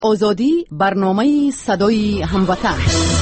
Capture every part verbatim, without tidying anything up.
آزادی، برنامه صدای هموطن.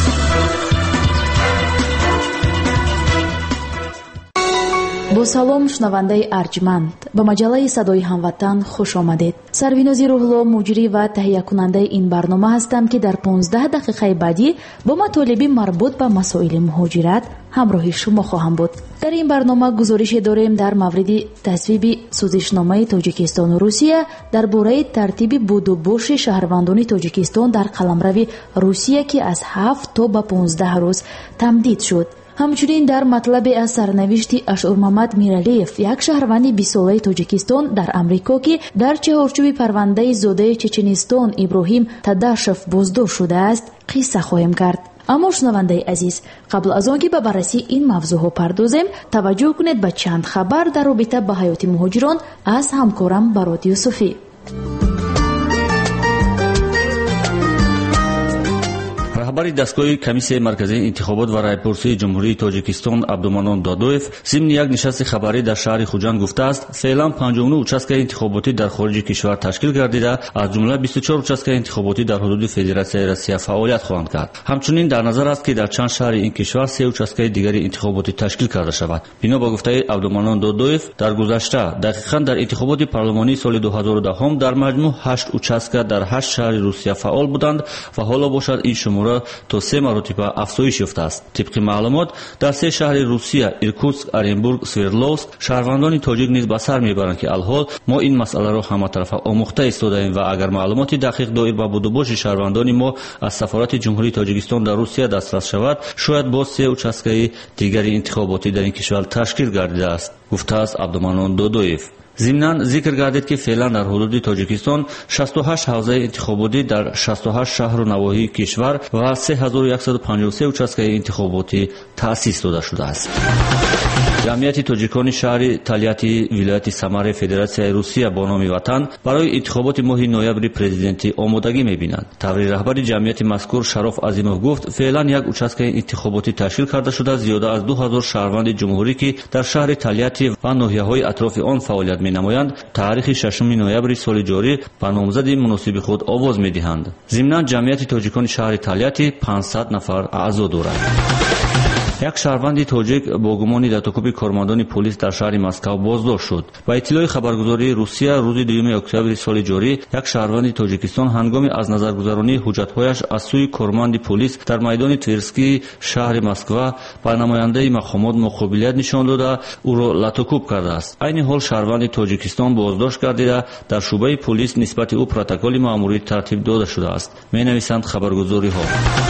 бо салом шунавандаи арҷманд ба маҷаллаи садои ҳамватан хуш омадед. Сарвинози Рӯҳулло муҷрӣ ва таҳиякунандаи ин барнома ҳастам ки дар понздаҳ дақиқаи баъдӣ бо матолиби марбут ба масоили муҳоҷират ҳамроҳи шумо хоҳам буд. дар ин барнома гузорише дорем дар мавриди тасвиби сӯзишномаи Тоҷикистону Русия дар бораи тартиби будубоши шаҳрвандони Тоҷикистон дар қаламрави Русия ки аз ҳафт то ба понздаҳ рӯз тамдид шуд. ҳамчунин дар матлабе аз сарнавишти Ашурмамад Миралиев, як шаҳрванди бисолаи Тоҷикистон дар Амрико ки дар чаҳорчӯби парвандаи зодаи Чеченистон Иброҳим Тадашев боздошт шудааст, қисса хоҳем кард. аммо шунавандаи азиз, қабл аз он ки ба баррасии ин мавзӯъҳо пардозем, таваҷҷӯҳ кунед ба чанд хабар дар робита ба ҳаёти муҳоҷирон аз ҳамкорам Барод Юсуфӣ. раҳбари дастгоҳи комиссияи марказии интихобот ва райпурсии ҷумҳурии Тоҷикистон Абдуманон Додоев зимни як нишасти хабарӣ дар шаҳри Хуҷанд гуфтааст, феълан панҷум нӯ участкаи интихоботӣ дар хориҷи кишвар ташкил гардида, аз ҷумла бисту чор участкаи интихоботӣ дар ҳудуди Федератсияи Россия фаъолият хоҳанд кард. ҳамчунин дар назар аст ки дар чанд шаҳри ин кишвар се участкаи дигари интихоботӣ ташкил карда шавад. бино ба гуфтаи Абдуманон Додоев, дар гузашта дақиқан дар интихоботи парлумонии соли дуҳазору даҳум дар маҷмӯъ ҳашт участка дар ҳашт шаҳри Русия фаъол буданд ва ҳоло бошад ин шумора то се маротиба афзоиш ёфтааст. тибқи маълумот, дар се шаҳри Русия Иркутск, Оренбург, Свердловск шаҳрвандони тоҷик низ ба сар мебаранд ки алҳол мо ин масъаларо ҳаматарафа омӯхта истодаем ва агар маълумоти дақиқ доир ба будубоши шаҳрвандони мо аз сафорати ҷумҳурии Тоҷикистон дар Русия дастрас шавад, шояд боз се участкаи дигари интихоботӣ дар ин кишвар ташкил гардидааст, гуфтааст Абдуманон Додоев. зимнан зикр гардид ки феълан дар ҳудуди Тоҷикистон шасту ҳашт ҳавзаи интихоботӣ дар шасту ҳашт шаҳру навоҳии кишвар ва се ҳазору яксаду панҷоҳу се участкаи интихоботӣ таъсис дода шудааст. ҷамъияти тоҷикони шаҳри Талияти вилояти Самаре Федератсияи Русия бо номи ватан барои интихоботи моҳи ноябри президентӣ омодагӣ мебинад. таври раҳбари ҷамъияти мазкур Шароф Азимов гуфт, феълан як участкаи интихоботӣ ташкил карда шуда, зиёда аз ду ҳазор шаҳрванди ҷумҳурӣ ки дар шаҳри Талияти ва ноҳияҳои атрофи он фаъолият менамоянд, таърихи шашуми ноябри соли ҷорӣ ба номзади муносиби худ овоз медиҳанд. зимнан ҷамъияти тоҷикони шаҳри Талияти панҷсад нафар аъзо дорад. як шаҳрванди тоҷик бо гумони датокӯби кормандони полис дар шаҳри Москав боздошт шуд. ба иттилои хабаргузории Русия, рӯзи дуюми октябри соли ҷорӣ, як шаҳрванди Тоҷикистон ҳангоми аз назаргузаронии ҳуҷҷатҳояш аз сӯи корманди полис дар майдони Тверскии шаҳри Москва ба намояндаи мақомот муқобилият нишон дода, ӯро латокӯб кардааст. айни ҳол шаҳрванди Тоҷикистон боздошт гардида, дар шӯъбаи полис нисбати ӯ протоколи маъмурӣ тартиб дода шудааст, менависанд хабаргузориҳо.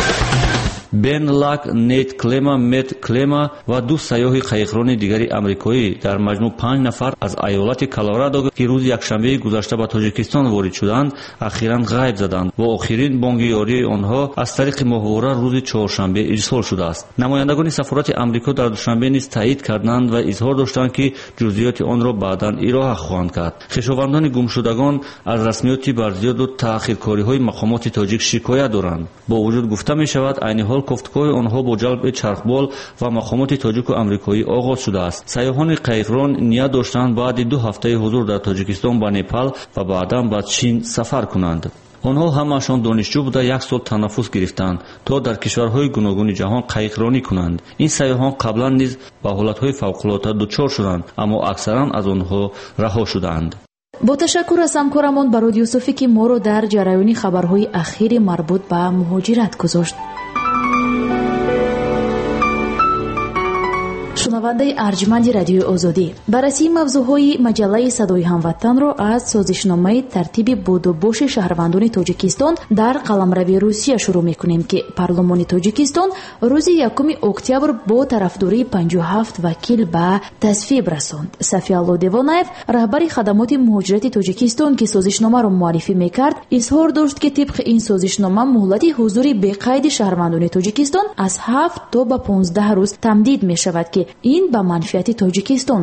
Бен Лак, Нейт Клема, Мет Клема ва ду сайёҳи қайиқрони дигари амрикоӣ, дар маҷмӯъ панҷ нафар аз айолати Колорадо ки рӯзи якшанбеи гузашта ба Тоҷикистон ворид шуданд, ахиран ғайб заданд. во охирин бонгиёрии онҳо аз тариқи моҳвора рӯзи чоршанбе ирсол шудааст. намояндагони сафорати Амрико дар душанбе низ таъид карданд ва изҳор доштанд ки ҷузъиёти онро баъдан ироа хоҳанд кард. хишовандони гумшудагон аз расмиёти барзиёду таъхиркориҳои мақомоти тоҷик шикоят доранд. бо вуҷуд гуфта мешавад, айни ҳол кофткоҳи онҳо бо ҷалби чархбол ва мақомоти тоҷику амрикоӣ оғоз шудааст. сайёҳони қайиқрон ният доштанд баъди ду ҳафтаи ҳузур дар Тоҷикистон ба Непал ва баъдан ба Чин сафар кунанд. онҳо ҳамаашон донишҷӯ буда як сол танаффус гирифтанд то дар кишварҳои гуногуни ҷаҳон қайиқронӣ кунанд. ин сайёҳон қаблан низ ба ҳолатҳои фавқулодда дучор шуданд, аммо аксаран аз онҳо раҳо шудаанд. бо ташаккур аз ҳамкорамон Барод Юсуфӣ ки моро дар ҷараёни хабарҳои ахири марбут ба муҳоҷират гузошт. шунавандаи арҷманди радиои Озодӣ, баррасии мавзӯъҳои маҷаллаи садои ҳамватанро аз созишномаи тартиби будубоши шаҳрвандони Тоҷикистон дар қаламрави Русия шурӯъ мекунем ки парлумони Тоҷикистон рӯзи якуми октябр бо тарафдории панҷоҳу ҳафт вакил ба тасвиб расонд. Сафиалло Девонаев, раҳбари хадамоти муҳоҷирати Тоҷикистон ки созишномаро муаррифӣ мекард, изҳор дошт ки тибқи ин созишнома муҳлати ҳузури беқайди шаҳрвандони Тоҷикистон аз ҳафт то ба понздаҳ рӯз тамдид мешавад ки ин ба манфиати Тоҷикистон аст.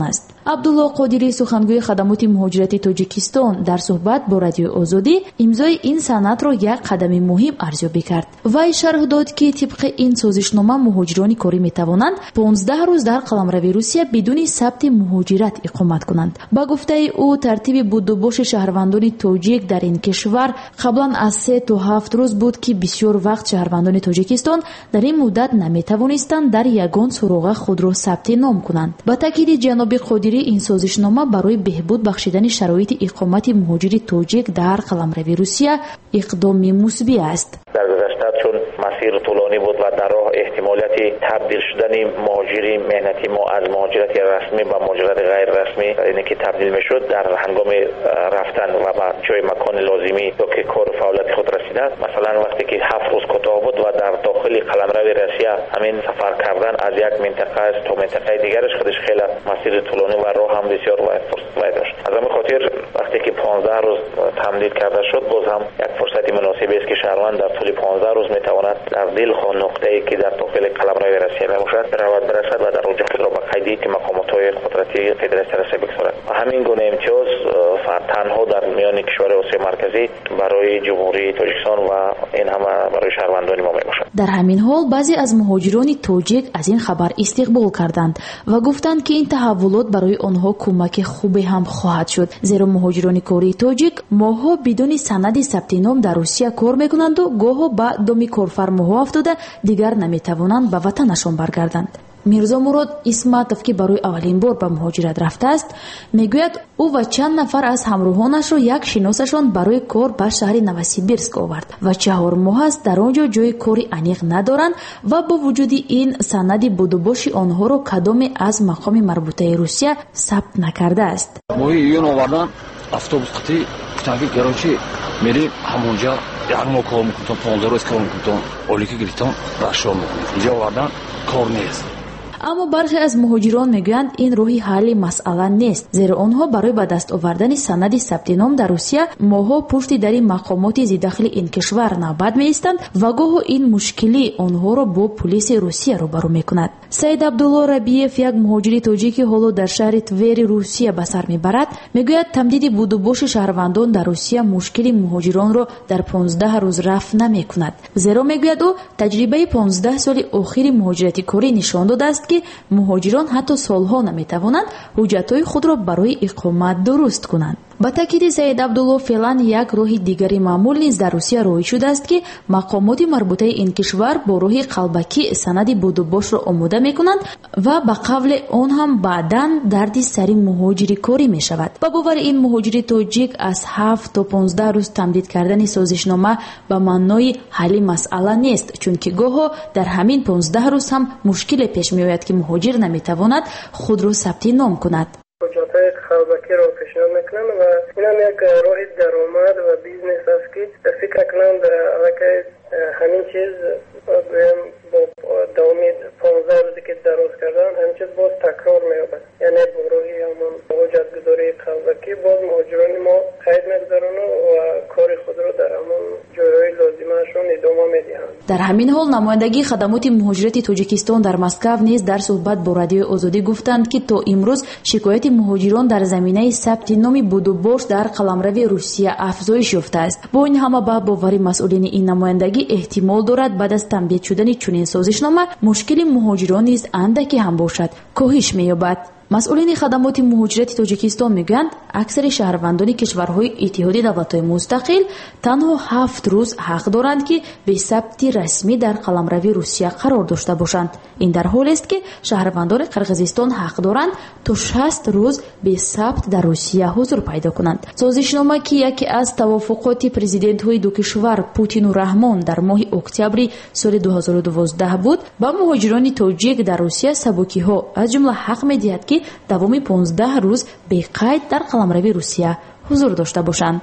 абдулло қодирӣ, сухангӯи хадамоти муҳоҷирати тоҷикистон, дар суҳбат бо радиои озодӣ имзои ин санадро як қадами муҳим арзёбӣ кард. Вай шарҳ дод, ки тибқи ин созишнома муҳоҷирони корӣ метавонанд понздаҳ рӯз дар қаламрави Русия бидуни сабти муҳоҷират иқомат кунанд. Ба гуфтаи ӯ, тартиби будубоши шаҳрвандони тоҷик дар ин кишвар қаблан аз се то ҳафт рӯз буд, ки бисёр вақт шаҳрвандони тоҷикистон дар ин муддат наметавонистанд дар ягон суроға худро сабти ном кунанд. Ба таъкиди ҷаноби Қодирӣ, ин созишнома барои беҳбуд бахшидани шароити иқомати муҳоҷири тоҷик дар қаламрави Русия иқдоми мусбӣ аст. дар гузашта чун масир тӯлонӣ буд ва дар роҳ эҳтимолияти табдил шудани муҳоҷири меҳнати мо аз муҳоҷирати расмӣ ба муҳоҷирати ғайрирасмӣ ине ки табдил мешуд, дар ҳангоми рафтан ва ба ҷои макони лозимӣ ёки кору фаъолияти худ расида, масалан вақте ки ҳафт рӯз котоҳ буд ва дар дохили қаламрави Русия ҳамин сафар кардан аз як минтақа то минтақаи дигараш худаш хеле масири тӯлонӣ ва роҳ ҳам бисёр вай дошт. аз ҳамин хотир вақте ки понздаҳ рӯз тамдид карда шуд, боз ҳам як фурсати муносибест ки шаҳрванд дар тӯли понздаҳ рӯз метавонад дар дил хо нуқтае ки дар дохили қаламрави Русия мебошад равад барасад ва дар оҷо худро ба қайди мақомотҳои қудратии федератсия Русия бигзорад. ҳамин гуна имтиёз танҳо дар миёни кишвари Осиёи марказӣ барои ҷумҳурии Тоҷикистон ва ин ҳама барои шаҳрвандони мо мебошад. дар ҳамин ҳол баъзе аз муҳоҷирони тоҷик аз ин хабар истиқбол карданд ва гуфтанд, ки ин таҳаввулот барои онҳо кӯмаки хубе ҳам хоҳад шуд, зеро муҳоҷирони кории тоҷик моҳҳо бидуни санади сабти ном дар Русия кор мекунанду гоҳо ба доми корфармоҳо афтода дигар наметавонанд ба ватанашон баргарданд. Мирзо Мурод Исматов, ки барои аввалин бор ба муҳоҷират рафтааст, мегӯяд ӯ ва чанд нафар аз ҳамроҳонашро як шиносашон барои кор ба шаҳри Новосибирск овард ва чаҳор моҳ аст дар он ҷо ҷои кори аниқ надоранд ва бо вуҷуди ин санади будубоши онҳоро кадоме аз мақоми марбутаи Русия сабт накардааст. моҳи июн овардан автобус қити гуфтанки герончи мерим ҳамонҷа як моҳ кор мекунтон, понздаҳ рӯз кор мекунтон, олики гирифтон рашон мекунем. инҷо овардан кор нест. аммо бархе аз муҳоҷирон мегӯянд ин роҳи ҳалли масъала нест, зеро онҳо барои ба даст овардани санади сабти ном дар Русия моҳҳо пушти дари мақомоти зидахли ин кишвар навбат меистанд ва гоҳо ин мушкилӣ онҳоро бо пулиси Русия рӯбарӯ мекунад. Саид Абдулло Рабиев, як муҳоҷири тоҷики ҳоло дар шаҳри Твери Русия ба сар мебарад, мегӯяд тамдиди будубоши шаҳрвандон дар Русия мушкили муҳоҷиронро дар понздаҳ рӯз рафт намекунад. Зеро мегӯяд ӯ таҷрибаи понздаҳ соли охири муҳоҷирати корӣ нишон додааст, ки муҳоҷирон ҳатто солҳо наметавонанд ҳуҷҷатҳои худро барои иқомат дуруст кунанд. ба таъкиди Саид Абдулло, феълан як роҳи дигари маъмул низ дар Русия роҳӣ шудааст, ки мақомоти марбутаи ин кишвар бо роҳи қалбакӣ санади будубошро омода мекунанд ва ба қавли он ҳам баъдан дарди сари муҳоҷири корӣ мешавад. ба бовари ин муҳоҷири тоҷик аз ҳафт то понздаҳ рӯз тамдид кардани созишнома ба маънои ҳалли масъала нест, чунки гоҳо дар ҳамин понздаҳ рӯз ҳам мушкиле пеш меояд, ки муҳоҷир наметавонад худро сабти ном кунад. ҳуҷҷатҳои қалбакиро пешниҳод мекунам ва инам як роҳи даромад ва бизнес аст, ки фикр мекунам аллакай ҳамин чиз гӯям бо давоми понздаҳ рӯзе ки дароз кардан ҳамин чиз боз такрор меёбад. яъне бо роҳи ҳамон ҳуҷҷатгузории қалбакӣ боз муҳоҷирони мо қайд мегузаронанд ва кори худро дар ҳамон ҷойҳои лозимаашон идома медиҳанд. дар ҳамин ҳол намояндагии хадамоти муҳоҷирати тоҷикистон дар Москав низ дар суҳбат бо радиои Озодӣ гуфтанд, ки то имрӯз шикояти муҳоҷирон дар заминаи сабти номи будубош дар қаламрави Русия афзоиш ёфтааст. бо ин ҳама ба бовари масъулини ин намояндагӣ эҳтимол дорад баъд аз тамдид шудани чунин созишнома мушкили муҳоҷирон низ андаке ҳам бошад коҳиш меёбад. масъулини хадамоти муҳоҷирати тоҷикистон мегӯянд, аксари шаҳрвандони кишварҳои иттиҳоди давлатҳои мустақил танҳо ҳафт рӯз ҳақ доранд, ки бесабти расмӣ дар қаламрави Русия қарор дошта бошанд. ин дар ҳолест, ки шаҳрвандони Қирғизистон ҳақ доранд то шаст рӯз бесабт дар Русия ҳузур пайдо кунанд. созишнома, ки яке аз тавофуқоти президентҳои ду кишвар Путину Раҳмон дар моҳи октябри соли дуҳазору дувоздаҳ буд, ба муҳоҷирони тоҷик дар Русия сабукиҳо аз ҷумла ҳақ медиҳад, ки давоми понздаҳ рӯз беқайд дар қаламрави Русия ҳузур дошта бошанд.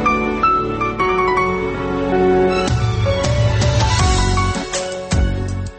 шумо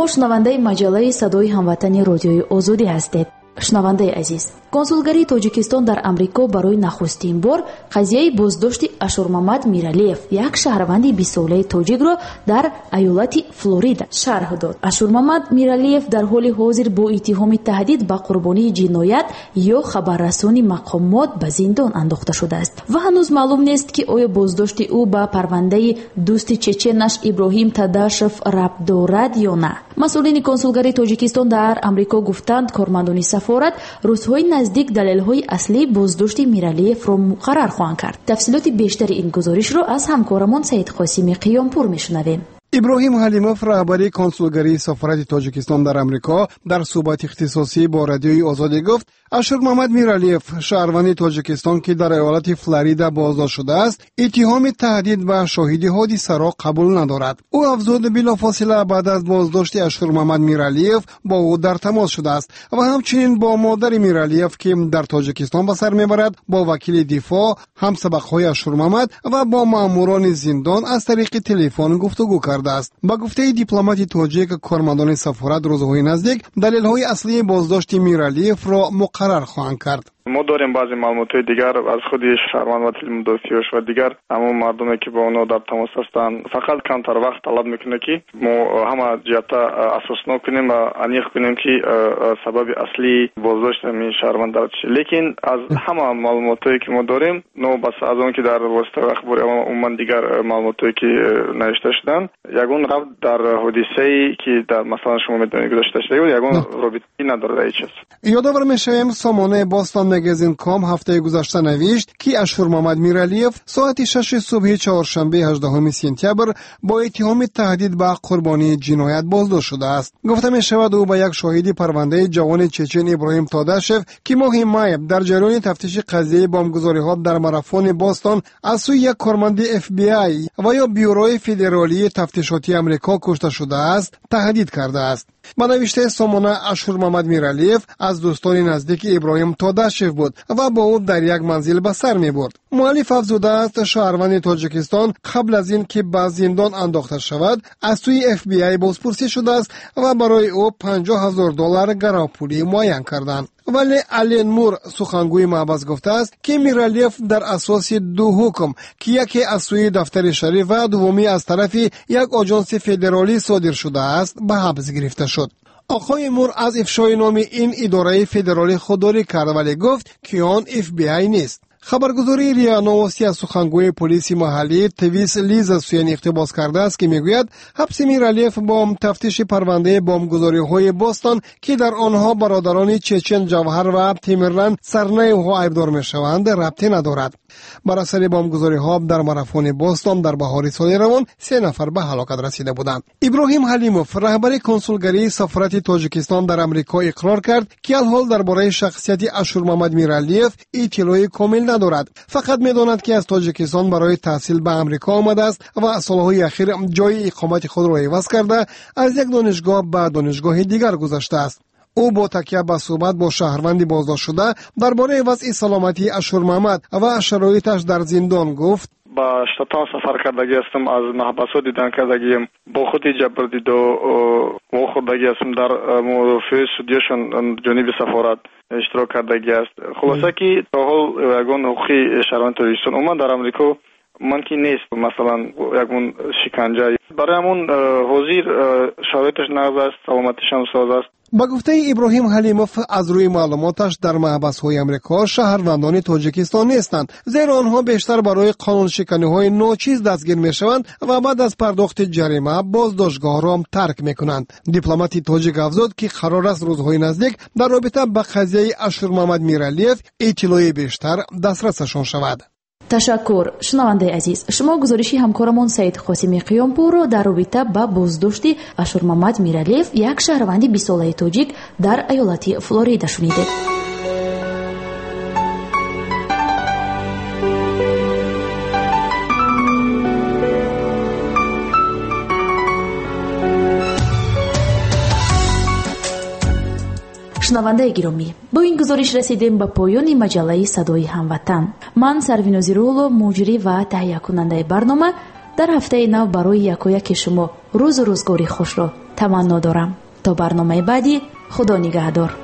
шумо шунавандаи маҷалаи садои ҳамватани родиои озодӣ ҳастед. шунавандаи азиз, консулгарии тоҷикистон дар амрико барои нахустин бор қазияи боздошти Ашурмамад Миралиев, як шаҳрванди бист солаи тоҷикро дар аёлати Флорида шарҳ дод. Ашурмамад Миралиев дар ҳоли ҳозир бо иттиҳоми таҳдид ба қурбонии ҷиноят ё хабаррасони мақомот ба зиндон андохта шудааст ва ҳанӯз маълум нест ки оё боздошти ӯ ба парвандаи дӯсти чеченаш Иброҳим Тадашев рабт дорад ё на. масъулини консулгарии тоҷикистон дар амрико гуфтанд, кормандони сафорат рӯзҳои наздик далелҳои аслии боздошти Миралиевро муқаррар хоҳанд кард. тафсилоти бештари ин гузоришро аз ҳамкорамон Саид Қосими Қиёмпур мешунавем. иброҳим ҳалимов, раҳбари консулгарии сафорати тоҷикистон дар амрико, дар суҳбати ихтисосӣ бо радиои озодӣ гуфт, Ашурмамад Миралиев, шаҳрванди тоҷикистон ки дар аёлати Флорида боздошт шудааст, иттиҳоми таҳдид ва шоҳиди ҳодисаро қабул надорад. ӯ афзуд, билофосила баъд аз боздошти Ашурмамад Миралиев бо ӯ дар тамос шудааст ва ҳамчунин бо модари Миралиев, ки дар тоҷикистон ба сар мебарад, бо вакили дифоъ, ҳамсабақҳои Ашурмамад ва бо маъмурони зиндон аз тариқи телефон гуфтугӯ кардааст. ба гуфтаи дипломати тоҷик, кормандони сафорат рӯзҳои наздик далелҳои аслии боздошти Миралиевро муқаррар хоҳанд кард. мо дорем баъзе маълумотои дигар аз худи шаҳрванд ва тилмудофиёш ва дигар ҳамон мардуме ки бо онҳо дар тамос ҳастанд. фақат камтар вақт талаб мекунад ки мо ҳама ҷиҳата асоснок кунем ва аниқ кунем ки сабаби аслии боздошти ҳамин шаҳрванд чӣ. лекин аз ҳама маълумотое ки мо дорем, но бас аз он ки дар воситаи ахбори умуман дигар маълумотое ки навишта шуданд, ягон рабт дар ҳодисае ки дар масалан шумо медонед гузашта шуда ягон робитаи надорад ҳеҷ чиз. ёдовар мешавем, сомонаи Бостон Magazine dot com ҳафтаи гузашта навишт ки Ашурмамад Миралиев соати шаши субҳи чаҳоршанбеи ҳаждаҳуми сентябр бо иттиҳоми таҳдид ба қурбонии ҷиноят боздошт шудааст. гуфта мешавад, ӯ ба як шоҳиди парвандаи ҷавони чечен Иброҳим Тодашев, ки моҳи май дар ҷараёни тафтиши қазияи бомбгузориҳо дар марафони Бостон аз сӯи як корманди эф би ай ва ё бюрои федералии тафтишотии амрико кушта шудааст, таҳдид кардааст. ба навиштаи сомона, Ашурмамад Миралиев аз дӯстони наздики Иброҳим Тодашев буд ва бо ӯ дар як манзил ба сар мебурд. муаллиф афзудааст, шаҳрванди тоҷикистон қабл аз ин ки ба зиндон андохта шавад, аз сӯи эф би ай бозпурсӣ шудааст ва барои ӯ панҷоҳ ҳазор доллар гаровпулӣ муайян карданд. вале Ален Мур, сухангӯи маҳбас, гуфтааст ки Миралиев дар асоси ду ҳукм, ки яке аз сӯи дафтари шариф ва дуввуми аз тарафи як оҷонси федералӣ содир шудааст, ба ҳабс гирифта шуд. оқои Мур аз ифшои номи ин идораи федералӣ худдорӣ кард, вале гуфт ки он эф би ай нест. хабаргузории риа новости аз сухангӯи полиси маҳаллӣ Твис Лиза Суен иқтибос кардааст, ки мегӯяд ҳабси Миралиев бо тафтиши парвандаи бомбгузориҳои Бостон, ки дар онҳо бародарони Чечен Ҷавҳар ва Тимирлан Сарнаевҳо айбдор мешаванд, рабте надорад. бар асари бомбгузориҳо дар марафони Бостон дар баҳори соли равон се нафар ба ҳалокат расида буданд. Иброҳим Ҳалимов, раҳбари консулгарии сафорати Тоҷикистон дар амрико, иқрор кард ки алҳол дар бораи шахсияти Ашурмамад Миралиев иттилои комил надорад. фақат медонад ки аз Тоҷикистон барои таҳсил ба амрико омадааст ва солҳои ахир ҷои иқомати худро иваз карда аз як донишгоҳ ба донишгоҳи дигар гузаштааст. ӯ бо такя ба суҳбат бо шаҳрванди боздоштшуда дар бораи вазъи саломатии Ашурмамад ва шароиташ дар зиндон гуфт: ба штатон сафар кардагӣ ҳастам, аз маҳбасҳо дидан кардагиам, бо худи ҷабрдиду вохӯрдагӣ ҳастам, дар мурофиаи судияшон ҷониби сафорат иштирок кардагӣ аст. хулоса ки то ҳол ягон ҳуқуқи шаҳрванди Тоҷикистон умуман дар амрико мумкин нест, масалан ягон шиканҷа. барои ҳамон ҳозир шароиташ нағз аст, саломатишам соз аст. ба гуфтаи Иброҳим Ҳалимов, аз рӯи маълумоташ дар маҳбасҳои амрико шаҳрвандони Тоҷикистон нестанд, зеро онҳо бештар барои қонуншиканиҳои ночиз дастгир мешаванд ва баъд аз пардохти ҷарима боздоштгоҳро тарк мекунанд. дипломати тоҷик афзуд ки қарор аст рӯзҳои наздик дар робита ба қазияи Ашурмамад Миралиев иттилои бештар дастрасашон шавад. ташаккур. шунавандаи азиз, шумо гузориши ҳамкорамон Саид Қосими Қиёмпурро дар робита ба боздошти Ашурмамад Миралиев, як шаҳрванди бист солаи тоҷик дар аёлати Флорида шунидед. шунавандаи гиромӣ, бо ин гузориш расидем ба поёни маҷалаи Садои ҳамватан. ман Сарвинози Рӯҳулло, муҷрӣ ва таҳиякунандаи барнома, дар ҳафтаи нав барои якояки шумо рӯзу рӯзгори хушро таманно дорам. то барномаи баъдӣ худо нигаҳдор.